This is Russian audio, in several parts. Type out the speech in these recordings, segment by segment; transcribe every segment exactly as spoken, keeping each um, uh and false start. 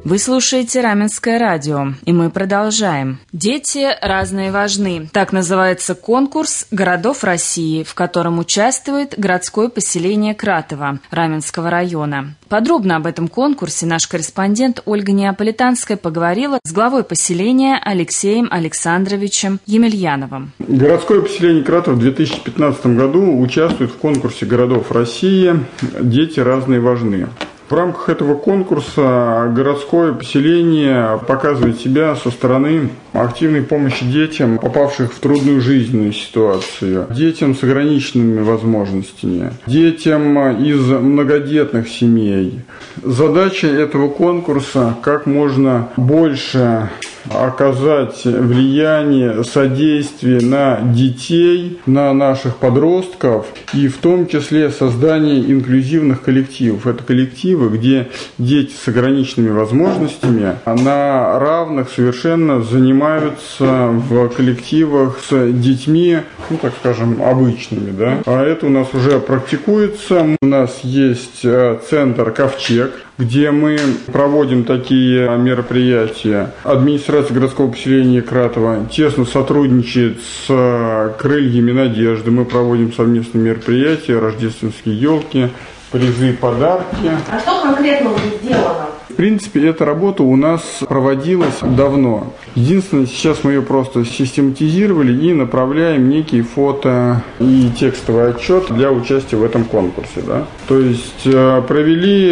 Вы слушаете Раменское радио, и мы продолжаем. «Дети разные важны». Так называется конкурс городов России, в котором участвует городское поселение Кратово Раменского района. Подробно об этом конкурсе наш корреспондент Ольга Неаполитанская поговорила с главой поселения Алексеем Александровичем Емельяновым. Городское поселение Кратово в две тысячи пятнадцатом году участвует в конкурсе городов России «Дети разные важны». В рамках этого конкурса городское поселение показывает себя со стороны активной помощи детям, попавших в трудную жизненную ситуацию, детям с ограниченными возможностями, детям из многодетных семей. Задача этого конкурса – как можно больше оказать влияние, содействие на детей, на наших подростков, и в том числе создание инклюзивных коллективов. Это коллективы, где дети с ограниченными возможностями на равных совершенно занимаются в коллективах с детьми, ну так скажем, обычными, да. А это у нас уже практикуется. У нас есть центр «Ковчег», где мы проводим такие мероприятия. Администрация городского поселения Кратово тесно сотрудничает с «Крыльями надежды». Мы проводим совместные мероприятия, рождественские елки, призы, подарки. А что конкретно уже сделано? В принципе, эта работа у нас проводилась давно. Единственное, сейчас мы ее просто систематизировали и направляем некий фото и текстовый отчет для участия в этом конкурсе. Да? То есть провели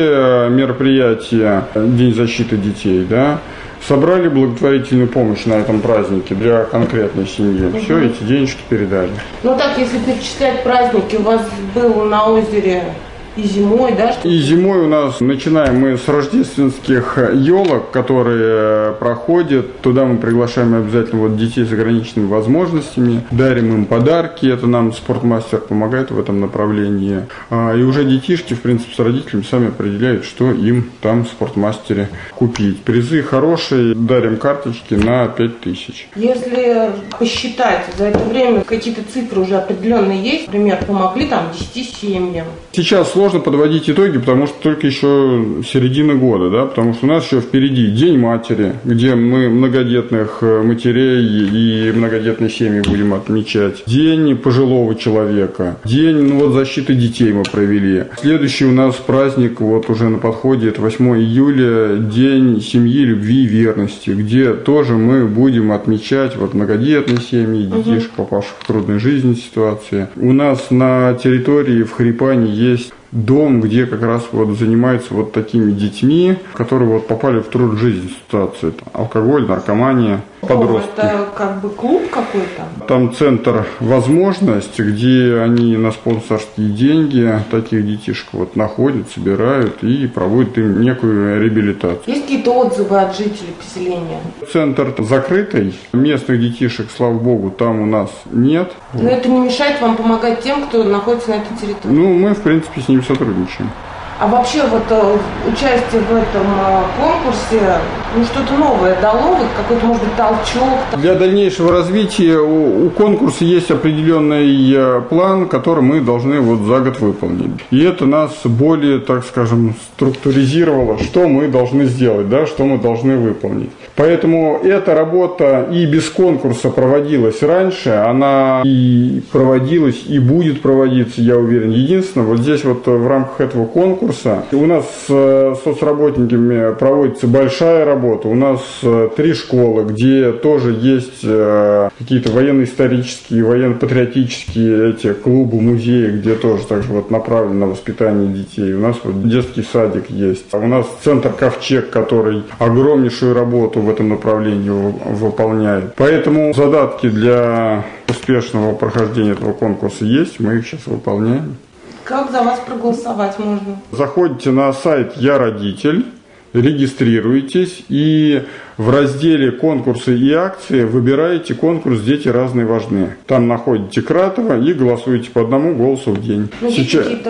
мероприятие «День защиты детей», да? Собрали благотворительную помощь на этом празднике для конкретной семьи. Угу. Все, эти денежки передали. Ну так, если перечислять праздники, у вас был на озере и зимой, да? И зимой у нас начинаем мы с рождественских елок, которые проходят. Туда мы приглашаем обязательно вот детей с ограниченными возможностями, дарим им подарки. Это нам спортмастер помогает в этом направлении. И уже детишки, в принципе, с родителями сами определяют, что им там в спортмастере купить. Призы хорошие, дарим карточки на пять тысяч. Если посчитать за это время, какие-то цифры уже определенные есть, например, помогли там десяти семьям. Сейчас сложно подводить итоги, потому что только еще середина года, да, потому что у нас еще впереди День матери, где мы многодетных матерей и многодетные семьи будем отмечать. День пожилого человека. День, ну вот, защиты детей мы провели. Следующий у нас праздник, вот уже на подходе, это восьмое июля, День семьи, любви и верности, где тоже мы будем отмечать вот многодетные семьи, детишек, попавших в трудную жизненную ситуацию. У нас на территории в Харипане есть дом, где как раз вот занимаются вот такими детьми, которые вот попали в трудную жизненную ситуацию. Это алкоголь, наркомания, подростки. О, это как бы клуб какой-то? Там центр «Возможность», где они на спонсорские деньги таких детишек вот находят, собирают и проводят им некую реабилитацию. Есть какие-то отзывы от жителей поселения? Центр закрытый, местных детишек, слава богу, там у нас нет. Но это не мешает вам помогать тем, кто находится на этой территории? Ну, мы, в принципе, с ними сотрудничаем. А вообще вот участие в этом конкурсе, ну что-то новое дало, вот какой-то, может быть, толчок? Для дальнейшего развития у, у конкурса есть определенный план, который мы должны вот за год выполнить. И это нас более, так скажем, структуризировало, что мы должны сделать, да, что мы должны выполнить. Поэтому эта работа и без конкурса проводилась раньше, она и проводилась, и будет проводиться, я уверен. Единственное, вот здесь вот в рамках этого конкурса у нас с соцработниками проводится большая работа. У нас три школы, где тоже есть какие-то военно-исторические, военно-патриотические эти клубы, музеи, где тоже также вот направлено на воспитание детей. У нас вот детский садик есть. У нас центр «Ковчег», который огромнейшую работу в этом направлении выполняет. Поэтому задатки для успешного прохождения этого конкурса есть, мы их сейчас выполняем. Как за вас проголосовать можно? Заходите на сайт «Я родитель», регистрируетесь и в разделе «Конкурсы и акции» выбираете конкурс «Дети разные важны». Там находите Кратово и голосуете по одному голосу в день. Ну, есть Сейчас... какие-то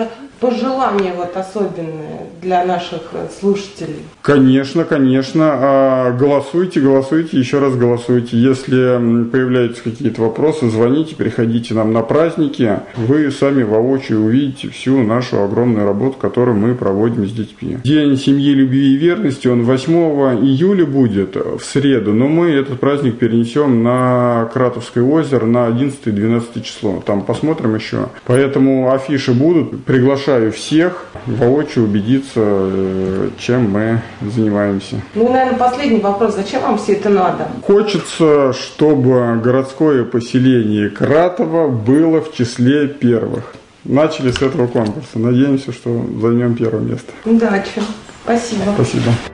пожелания вот особенные для наших слушателей? Конечно, конечно. Голосуйте, голосуйте, еще раз голосуйте. Если появляются какие-то вопросы, звоните, приходите нам на праздники. Вы сами воочию увидите всю нашу огромную работу, которую мы проводим с детьми. День семьи, любви и верности, он восьмого июля будет, в среду, но мы этот праздник перенесем на Кратовское озеро на одиннадцатое-двенадцатое число. Там посмотрим еще. Поэтому афиши будут. Приглашаю всех воочию убедиться, чем мы занимаемся. Ну и, наверное, последний вопрос. Зачем вам все это надо? Хочется, чтобы городское поселение Кратово было в числе первых. Начали с этого конкурса. Надеемся, что займем первое место. Удачи. Спасибо. Спасибо.